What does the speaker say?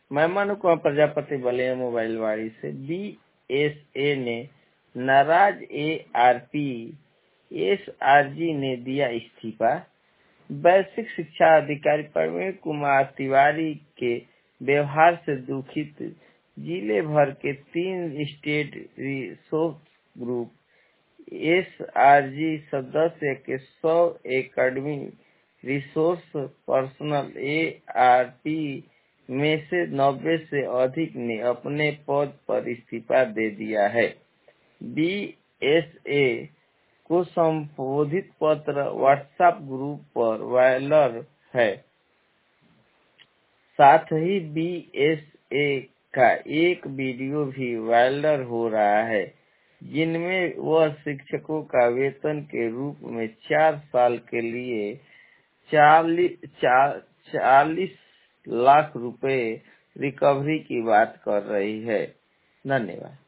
मैं अनुपमा प्रजापति बलिया मोबाइलवाड़ी से। बीएसए ने नाराज एआरपी एसआरजी ने दिया इस्तीफा। वैश्विक शिक्षा अधिकारी प्रवीण कुमार तिवारी के व्यवहार से दुखित जिले भर के 3 स्टेट रिसोर्स ग्रुप एसआरजी सदस्य के 100 एकेडमिक रिसोर्स पर्सनल एआरपी में से 90 से अधिक ने अपने पद पर इस्तीफा दे दिया है। बीएसए को संबोधित पत्र व्हाट्सएप ग्रुप पर वायरल है। साथ ही बीएसए का एक वीडियो भी वायरल हो रहा है जिनमें वह शिक्षकों का वेतन के रूप में 4 साल के लिए 40 लाख रुपए रिकवरी की बात कर रही है। धन्यवाद।